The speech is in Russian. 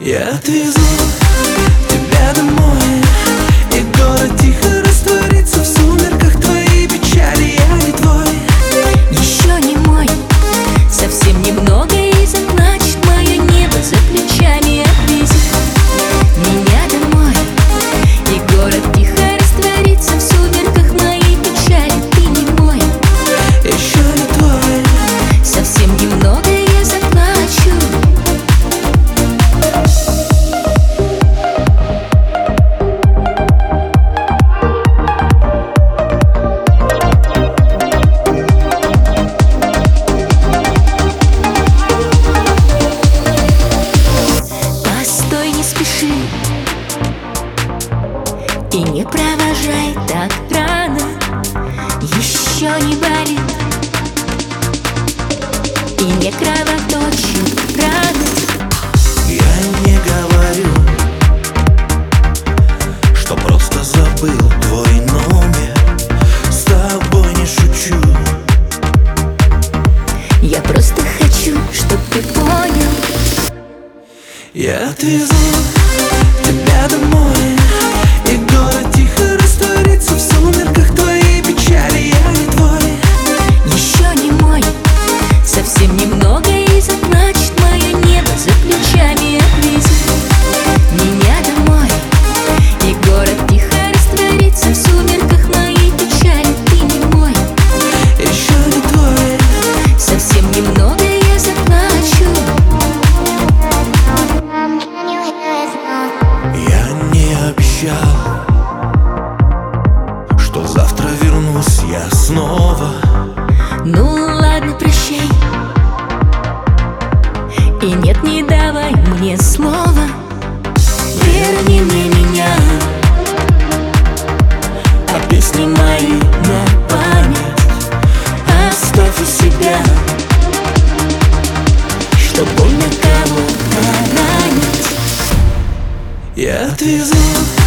Я отвезу тебя домой, и город тихо растворится в сумерках твоей печали. Я не твой, еще не мой, совсем немного, и значит мое небо за плечами отвезет меня домой, и город тихо растворится в сумерках моей печали. Ты не мой, еще не твой, совсем немного, я заплачу. Постой, не спеши и не провожай так рано, еще не болит и не кровоточит раны. я не говорю, что просто забыл твой номер. С тобой не шучу. Я просто хочу, чтоб ты понял. Я отвезу тебя домой, и город тихо растворится в сумерках твоей печали. Я не твой, Еще не мой, совсем немного, и значит мое небо за плечами отвезет меня домой, и город тихо растворится в сумерках моей печали. Ты не мой, еще не твой, совсем немного, я заплачу. я не обещал, что завтра вернусь я снова. Ну ладно, прощай, и нет, не давай мне слова. Верни мне меня, А песни мои на память оставь у себя, чтоб больно кого-то ранить. я отвезу